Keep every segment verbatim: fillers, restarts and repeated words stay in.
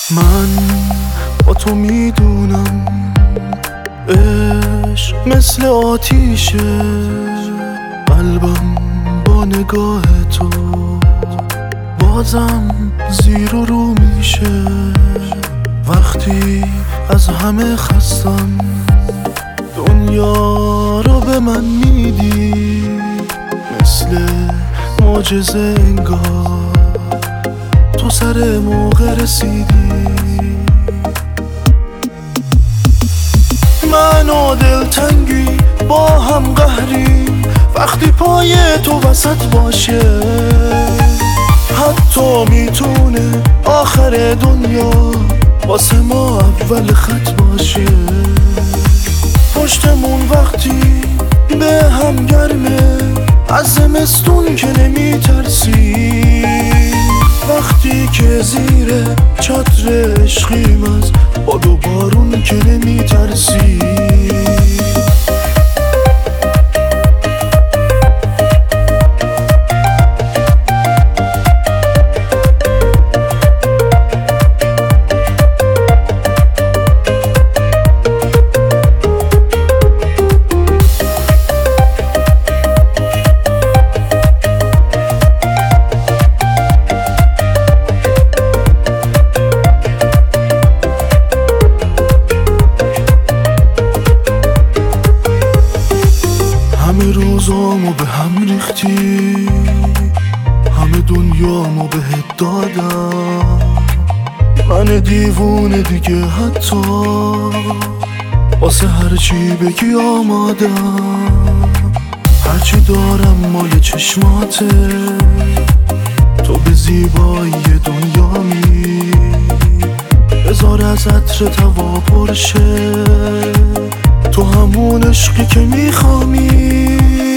من با تو میدونم عشق مثل آتیشه، قلبم با نگاه تو بازم زیر و رو میشه. وقتی از همه خستم دنیا رو به من میدی، مثل معجزه انگار تو سر موقع رسیدی. من و دلتنگی با هم قهریم وقتی پای تو وسط باشه، حتی میتونه آخر دنیا واسه ما اول خط باشه. پشتمون وقتی به هم گرمه از زمستون که نمی ترسی، وقتی که زیر چتر عشقیم از باد و بارون که نمی ترسی. همه روزامو به هم ریختی، همه دنیامو بهت دادم. من دیوونه دیگه حتی واسه هرچی بگی آمادم. هرچی دارم مال چشماته، تو به زیبایی دنیامی. بذار از عطر توا پرشه، تو همون عشقی که میخوامی.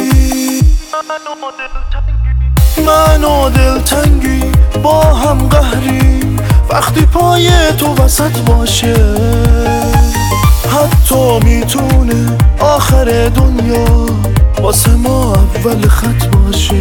من و دلتنگی با هم قهریم وقتی پای تو وسط باشه، حتی میتونه آخر دنیا واسه ما اول خط باشه.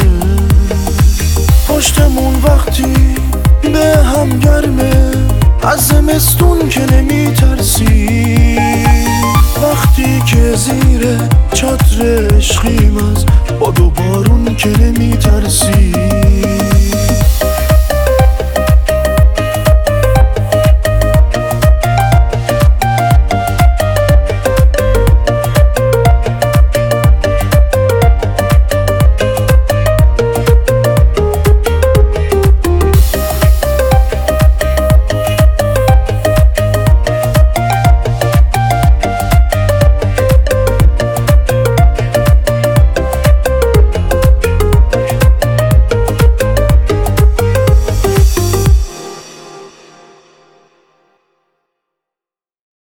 پشتمون وقتی به هم گرمه از زمستون که نمی ترسی، وقتی که زیر چتر عشقیم از باد و بارون که نمی ترسی.